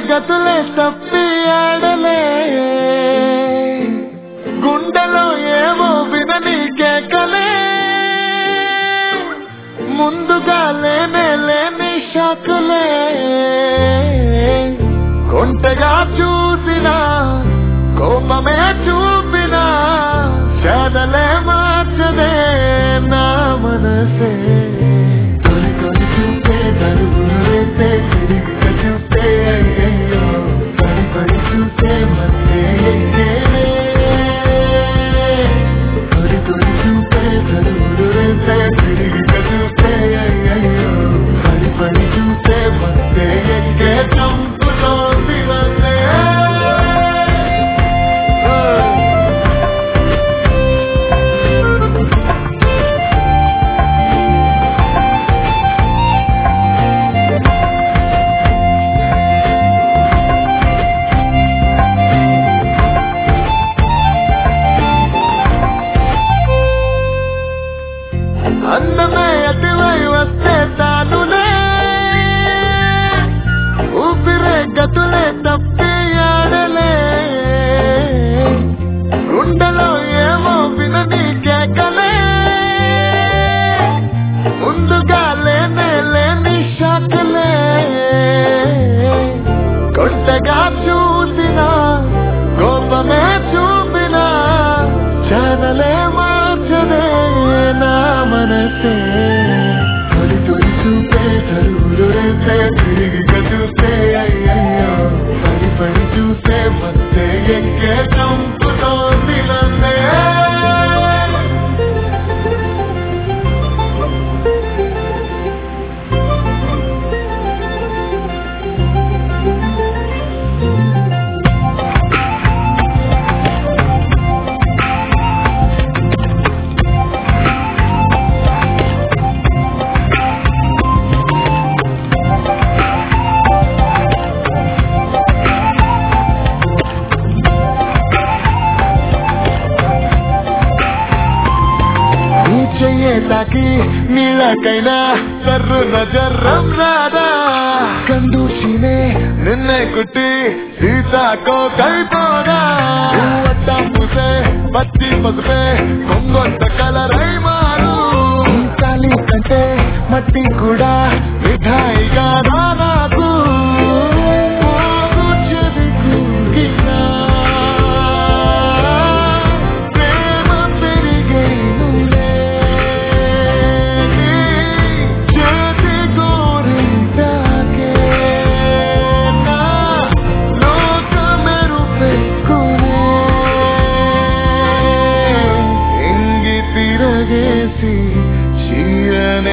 గతులే తప్పి ఆడలే గుండెలో ఏమో వినని కేకలే ముందుగా లేని షాకులే కొంటగా చూసినా కోపమే చూపినా చదలే మార్చదే నా మనసే తొలి తొలి చూపే తరుగులు రేపే తిరిగి చూస్తే అయ్యో పడి పడి చూస్తే మధ్య ఎక్కేనే తొలి తొలి చూపే తరుగులు రేపే తిరిగి చూస్తే అయ్యో పడి పడి చూస్తే మధ్య ఎక్కే చంపుతోంది నన్నే అందమే అతివై వస్తే తానులే ఊపిరే గతులే తప్పి ఆడలే గుండెలో ఏమో వినని కేకలే ముందుగా లేని షాకులే కొంటగా చూసినా కోపమే చూపినా చదలే మార్చదే నా మనసే తొలి తొలి చూపే తరుగులు రేపే తిరిగి చూస్తే అయ్యయ్యో పడి పడి చూస్తే మధ్య ఎక్కే చంపుతోంది నన్నే తాకి నీళ్ళకైనా సర్రున జర్రం రాదా కందూచినే నిన్నే కుట్టి సీతాకో కైపోదా అట్టా పూసే పచ్చి పసుపే కొంగొంత కలరై మారు కాలి కంటే మట్టి కూడా మిఠాయిగా నాకు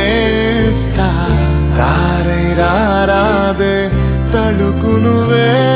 తళుకు నువ్వే